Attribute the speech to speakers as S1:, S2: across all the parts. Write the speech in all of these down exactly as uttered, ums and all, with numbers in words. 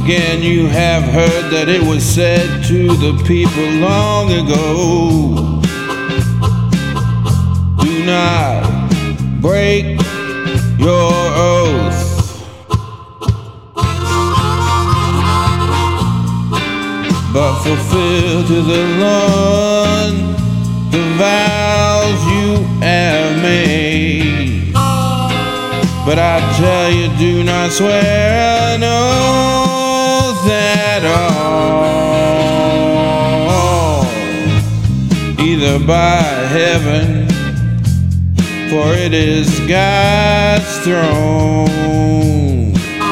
S1: Again, you have heard that it was said to the people long ago, do not break your oath. But fulfill to the Lord the vows you have made. But I tell you, do not swear an oath at all, either by heaven, for it is God's throne,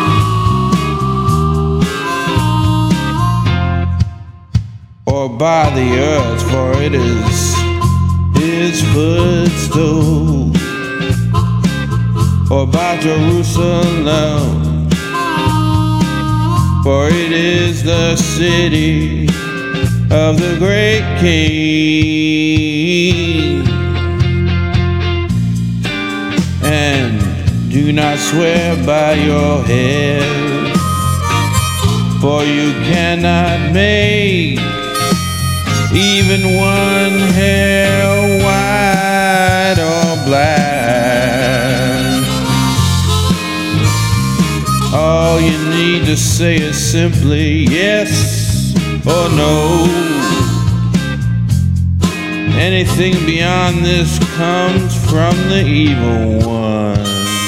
S1: or by the earth, for it is His footstool, or by Jerusalem, for it is the city of the great King. And do not swear by your head, for you cannot make even one hair white or black. All you need to say is simply yes or no. Anything beyond this comes from the evil one.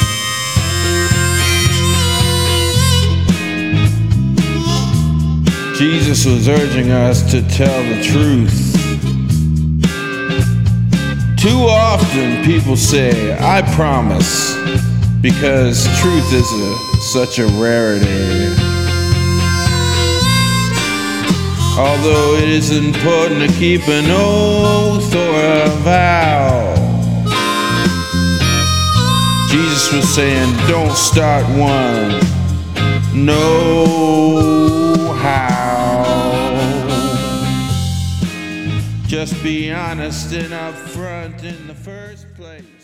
S1: Jesus was urging us to tell the truth. Too often people say, I promise, because truth is a, such a rarity. Although it is important to keep an oath or a vow, Jesus was saying, don't start one, no how. Just be honest and upfront in the first place.